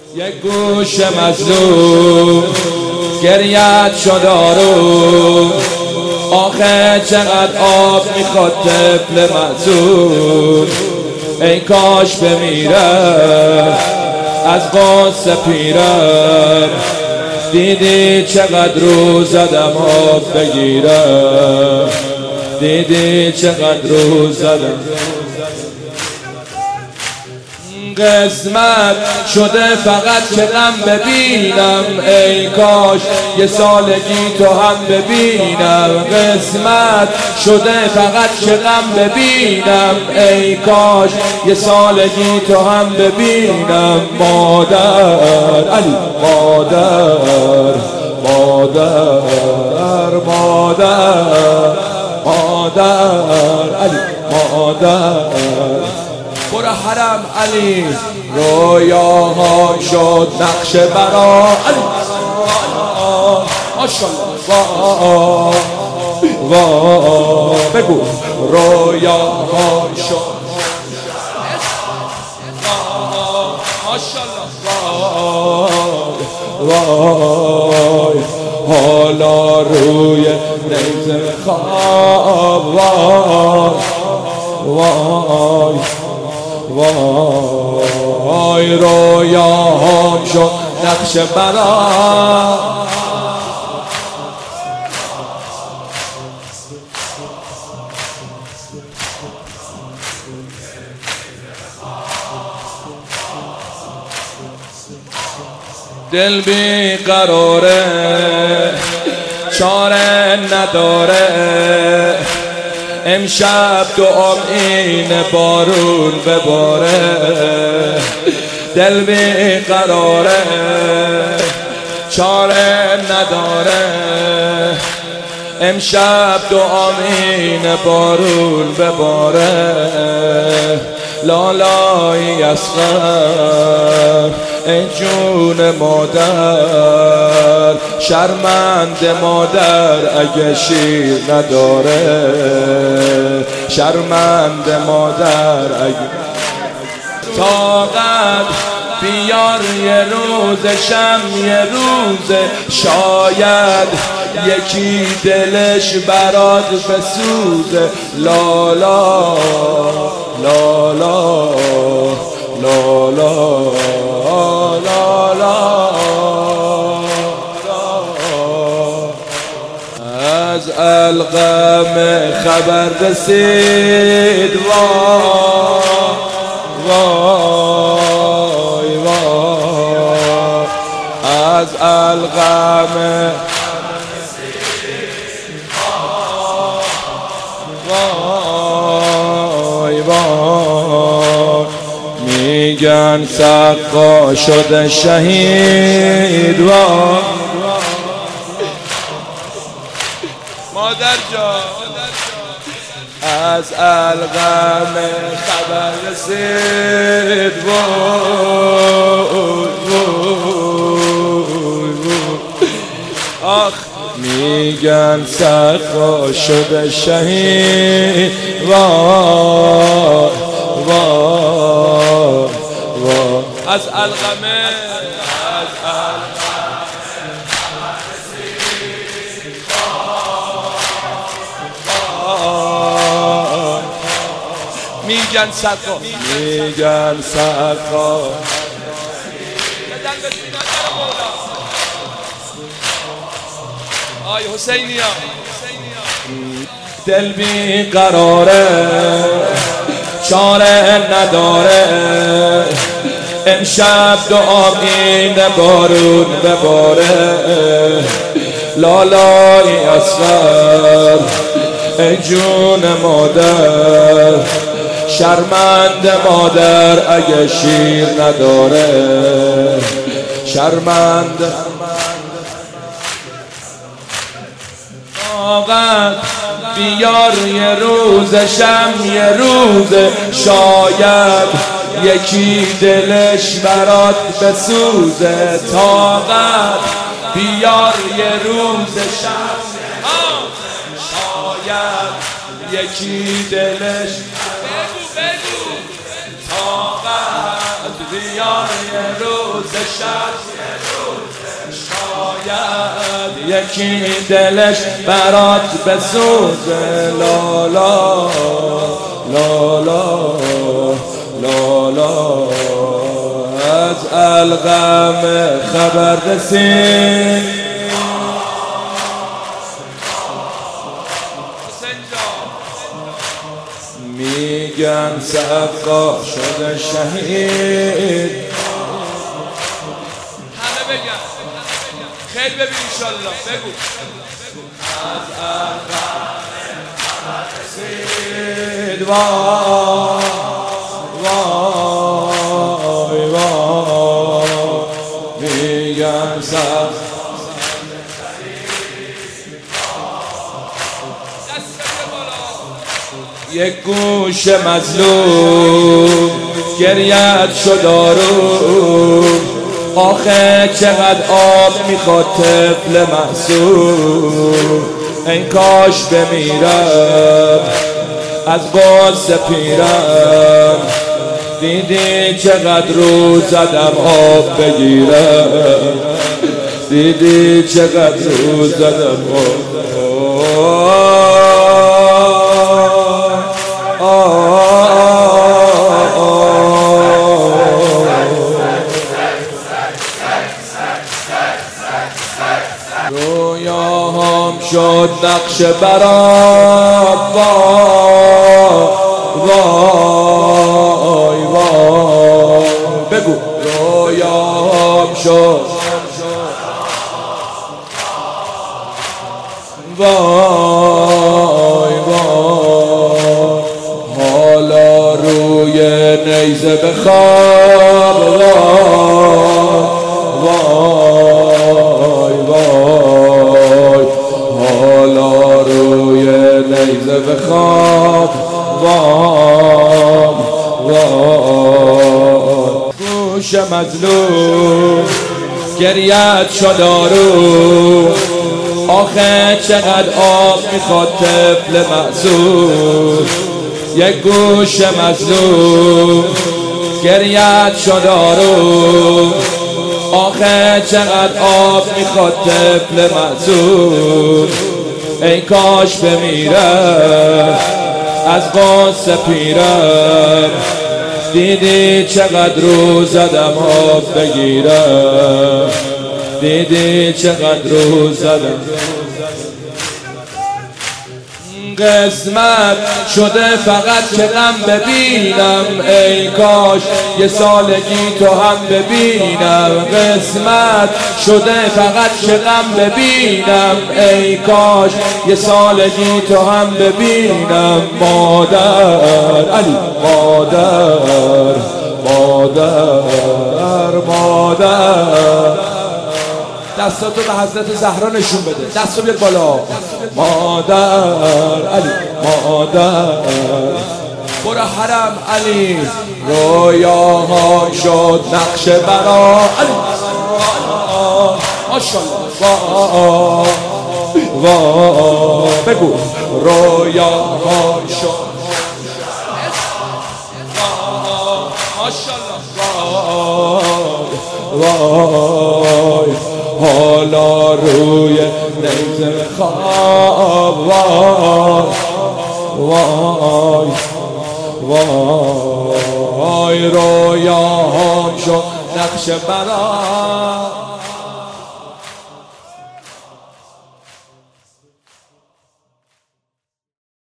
یک گوش مظلوم گریت شد آروم، آخه چقدر آب میخواد طفل معصوم. ای کاش بمیرم از غصه پیرم، دیدی چقدر رو زدم آب بگیرم، دیدی چقدر رو زدم. قسمت شده فقط که غم ببینم، ای کاش یه سالگی تو هم ببینم. قسمت شده فقط که غم ببینم، ای کاش یه سالگی تو هم ببینم. مادر علی، مادر مادر مادر مادر علی، مادر برو حرم علی. رویاها شد نقش برا علی، ماشاءالله وای بگو. رویاها شد ماشاءالله وای، حالا روی نیزه خواب وای وای وای. رویاهام شد نقش برا، دل بی قراره چاره نداره، امشب دعام اینه بارون بباره. دل بی قراره چاره نداره، امشب دعام اینه بارون بباره. لالای اصغر ای جون مادر، شرمنده مادر اگه شیر نداره، شرمنده مادر اگه. طاقت بیار یه روز شم یه روز، شاید یکی دلش برات بسوزه. لالا لالا لالا لالا، از القم خبر رسید وای وای، از القم وای وای. میگن سقا شده شهید وای. مادر جان از القم خبر رسید وای آخ. میگن سقا شده شهید وای وای وای. از القم میگن سقا، میگن سقا. آی حسینیا، دل بی قراره چاره نداره، امشب دعام اینه بارون بباره. لالای اصغر ای جون مادر، شرمنده مادر اگه شیر نداره، شرمنده. طاقت بیار یه روز شم یه روز، شاید یکی دلش برات بسوزه. طاقت بیار یه روز شم، شاید یکی دلش طاقت بیار یه روز شب شاید یکی دلش برات بسوزه لا لا لا لا لا لا از الغم خبر رسید میگن سقا شده شهید همه بگن خیلی ببین انشالله بگو از الغم خبر رسید وای میگن سقا یک گوش مظلوم گریت شد آروم آخه چقدر آب میخواد طفل معصوم این کاش بمیرم از غصه پیرم دیدی چقدر رو زدم آب بگیرم دیدی چقدر رو زدم رویاهام شد نقش برات وای بگو رویاهام شد وای حالا روی نیزه بخواب وای حالا روی نیزه بخواب وای گوش مظلوم گریت شد آروم آخه چقدر آب میخواد طفل معصوم یک گوش مظلوم گریت شد آروم آخه چقدر آب میخواد طفل معصوم ای کاش بمیرم از غصه پیرم دیدی چقدر رو زدم آب بگیرم دیدی چقدر رو زدم قسمت شده فقط که غم ببینم ای کاش یه سالگی تو هم ببینم قسمت شده فقط که غم ببینم ای کاش یه سالگی تو هم ببینم مادر علی مادر دستاتو به حضرت زهرا نشون بده دستو بیاد بالا مادر علی مادر برو حرم علی رویاها شد نقش برا علی ماشاءالله وای بگو رویاها شد ماشاءالله وای حالا روی نیزه خواب وای رویاهام شد نقش برا